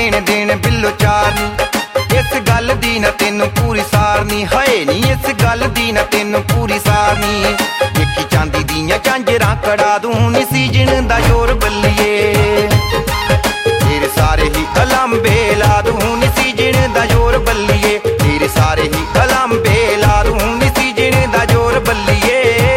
लेन then बिल्लो चारनी, इस गल दी ना तेनू पूरी सारनी, है नी इस गल दी ना तेनू पूरी सारनी। देखी चांदी दियां झांजरां कड़ा दूं नी सीजन दा जोर बल्लिए, तेरे सारे ही अलांबे ला दूं नी सीजन दा जोर बल्लिए, तेरे सारे ही अलांबे ला दूं नी सीजन दा जोर बल्लिए।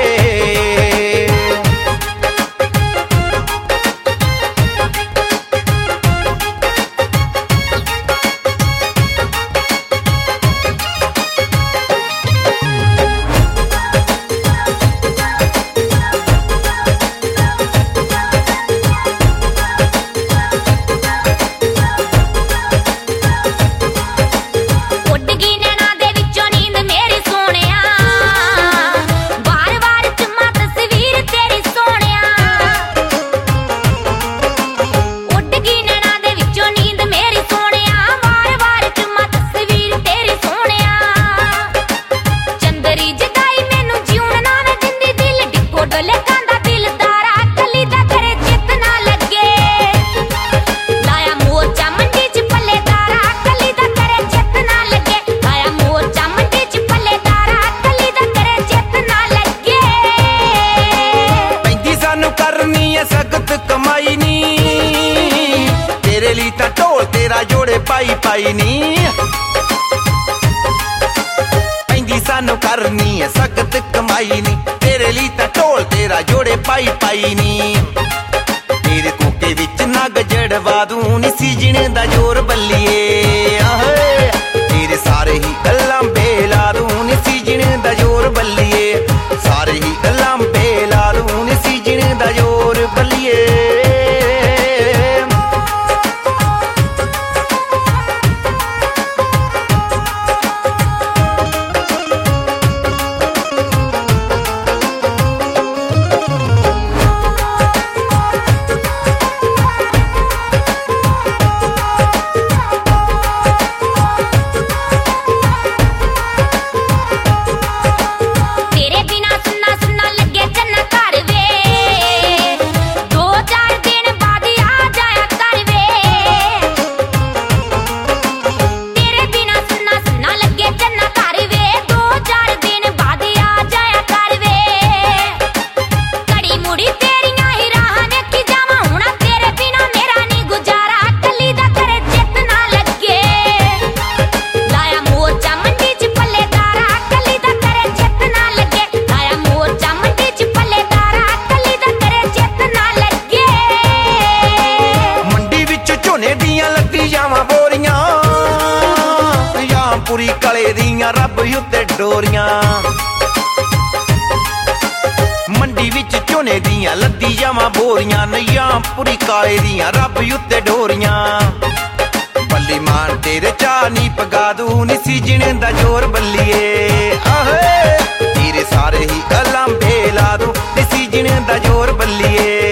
पाई पाई नी पैंदी सानू करनी है सख्त कमाई नी, तेरे ली तां ढोल तेरा जोड़े पाई पाई नी। तेरे कोके विच नग जड़वा दूं नी सीजने दा जोर बल्लिए, तेरे सारे ही अलांबे ला दूं नी सीजने दा जोर बल्लिए, सारे ही अलांबे ला दूं नी सीजने दा जोर बल्लिए। पूरी कले दियां रब उत्ते डोरियां, मंडी विच झोने दियां लद्दी जावां बोरियां, नैयां पूरी काले दियां रब उत्ते डोरियां। बल्ली मान तेरे चा नी पगा दूं नी सीजने दा जोर बल्लिए, तेरे सारे ही अलांबे ला दूं नी सीजने दा जोर बल्लिए।